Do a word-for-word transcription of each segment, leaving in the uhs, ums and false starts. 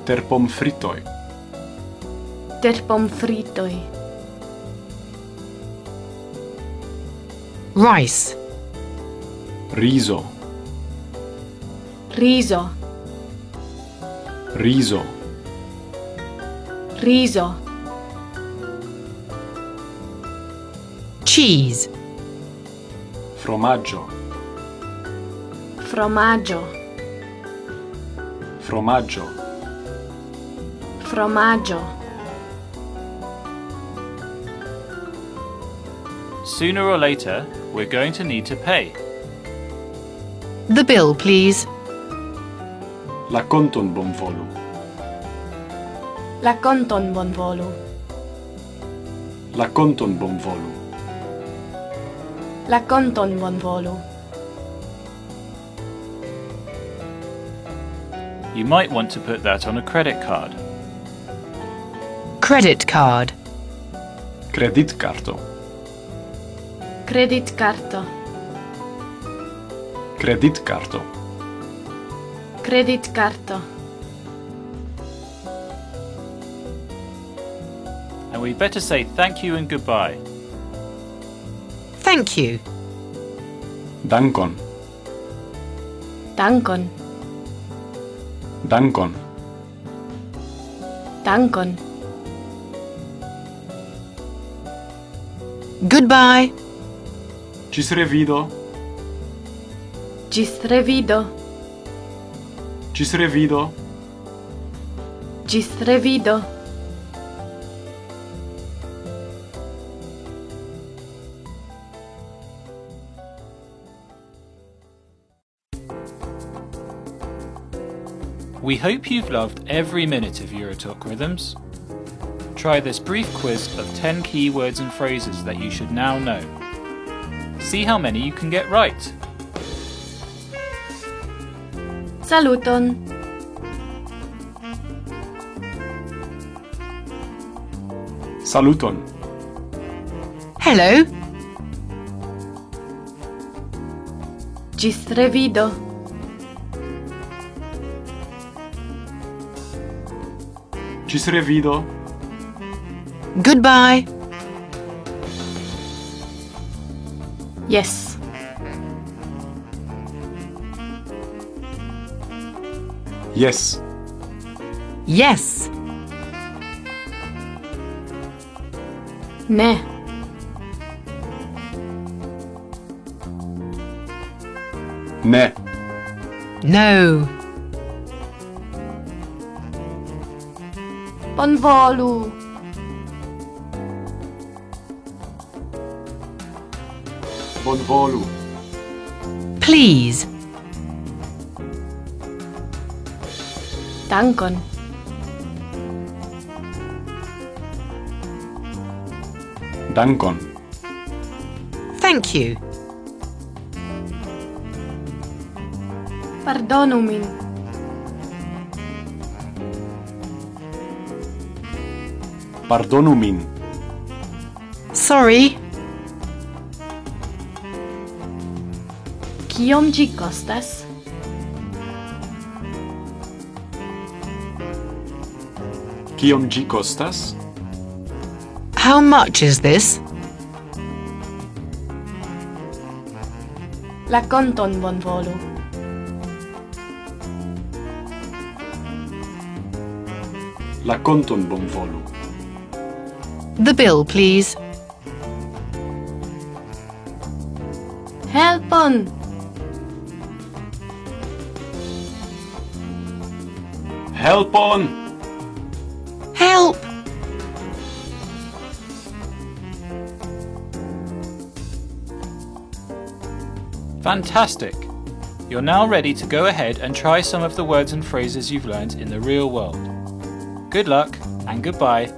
Terpomfritoj. Terpomfritoj. Rice. Riso. Riso. Riso. Riso. Cheese. Formaggio. Formaggio. Formaggio. Formaggio. Sooner or later, we're going to need to pay. The bill, please. L'acconton bonvolu. L'acconton bonvolu. L'acconton bonvolu. L'acconton bonvolu. You might want to put that on a credit card. Credit card. Kreditkarto. Kreditkarto. Kreditkarto. Kreditkarto. And we better say thank you and goodbye. Thank you. Dankon. Dankon. Dankon. Dankon. Goodbye. Ĝis revido. Ĝis revido. Ĝis revido. Ĝis revido. We hope you've loved every minute of Eurotalk Rhythms. Try this brief quiz of ten key words and phrases that you should now know. See how many you can get right. Saluton. Saluton. Hello. Ĝis revido. Ĝis revido. Goodbye. Yes. Yes. Yes. Ne. Ne. No. Bonvolu. Bonvolu. Please. Dankon. Dankon. Thank you. Pardonu min. Pardonu min. Sorry. Kiom ĝi kostas? Kiom ĝi kostas? How much is this? La konton bonvolu. La konton bonvolu. The bill, please. Helpon. Helpon. Help. Fantastic! You're now ready to go ahead and try some of the words and phrases you've learnt in the real world. Good luck and goodbye.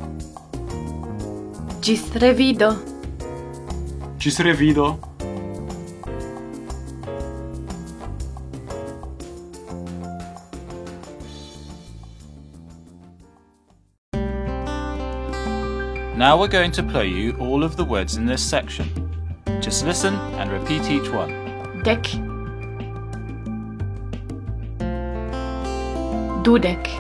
Ĝis revido. Ĝis revido. Now we're going to play you all of the words in this section. Just listen and repeat each one. Dek. Dudek.